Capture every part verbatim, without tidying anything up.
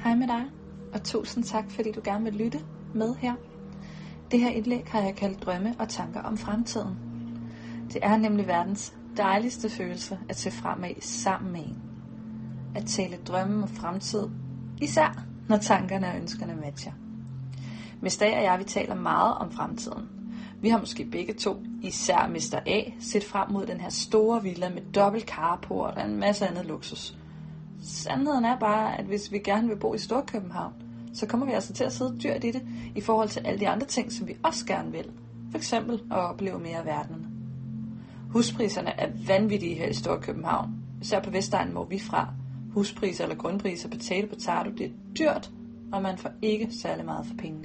Hej med dig, og tusind tak, fordi du gerne vil lytte med her. Det her indlæg har jeg kaldt drømme og tanker om fremtiden. Det er nemlig verdens dejligste følelse at se fremad sammen med en. At tale drømme om fremtid, især når tankerne og ønskerne matcher. mister A og jeg, vi taler meget om fremtiden. Vi har måske begge to, især mister A, set frem mod den her store villa med dobbelt carport og en masse andet luksus. Sandheden er bare, at hvis vi gerne vil bo i Storkøbenhavn, så kommer vi altså til at sidde dyrt i det, i forhold til alle de andre ting, som vi også gerne vil. For eksempel at opleve mere af verden. Huspriserne er vanvittige her i Storkøbenhavn, især på Vestegnen, hvor vi er fra. Huspriser eller grundpriser, potato, potato, det er dyrt, og man får ikke særlig meget for pengene.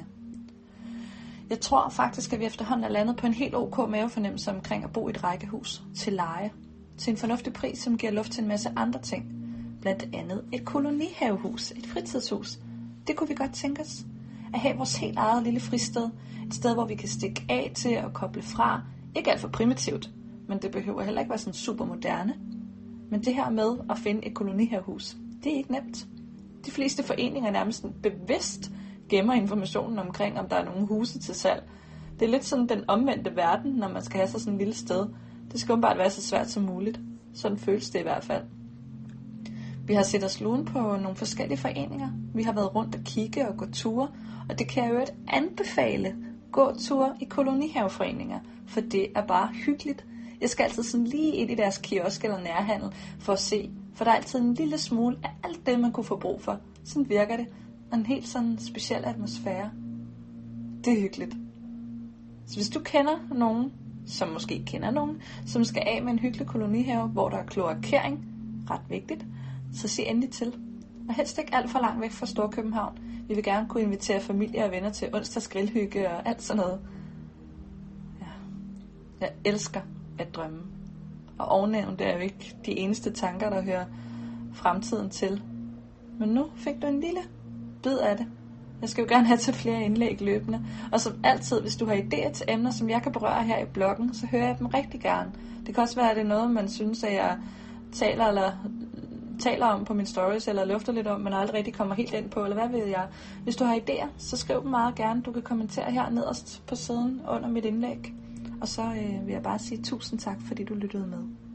Jeg tror faktisk, at vi efterhånden er landet på en helt ok mavefornemmelse omkring at bo i et rækkehus til leje. Til en fornuftig pris, som giver luft til en masse andre ting. Blandt andet et kolonihavehus, et fritidshus. Det kunne vi godt tænke os. At have vores helt eget lille fristed. Et sted, hvor vi kan stikke af til og koble fra. Ikke alt for primitivt, men det behøver heller ikke være sådan super moderne. Men det her med at finde et kolonihavehus, det er ikke nemt. De fleste foreninger nærmest bevidst gemmer informationen omkring, om der er nogle huse til salg. Det er lidt sådan den omvendte verden, når man skal have sig sådan et lille sted. Det skal bare være så svært som muligt. Sådan føles det i hvert fald. Vi har set os lune på nogle forskellige foreninger. Vi har været rundt og kigge og gå ture, og det kan jeg jo et anbefale. Gå ture i kolonihaveforeninger, for det er bare hyggeligt. Jeg skal altid sådan lige ind i deres kiosk eller nærhandel for at se, for der er altid en lille smule af alt det, man kunne få brug for. Sådan virker det. En helt sådan speciel atmosfære. Det er hyggeligt. Så hvis du kender nogen, som måske kender nogen, som skal af med en hyggelig kolonihave, hvor der er kloakering, ret vigtigt, så sig endelig til. Og helst ikke alt for langt væk fra Storkøbenhavn. Vi vil gerne kunne invitere familie og venner til onsdags grillhygge og alt sådan noget. Ja. Jeg elsker at drømme. Og ovennævnt er jo ikke de eneste tanker, der hører fremtiden til. Men nu fik du en lille bid af det. Jeg skal jo gerne have til flere indlæg løbende. Og som altid, hvis du har idéer til emner, som jeg kan berøre her i bloggen, så hører jeg dem rigtig gerne. Det kan også være, at det er noget, man synes, at jeg taler eller taler om på mine stories, eller lufter lidt om, men aldrig rigtig kommer helt ind på, eller hvad ved jeg. Hvis du har idéer, så skriv dem meget gerne. Du kan kommentere her nederst på siden under mit indlæg. Og så øh, vil jeg bare sige tusind tak, fordi du lyttede med.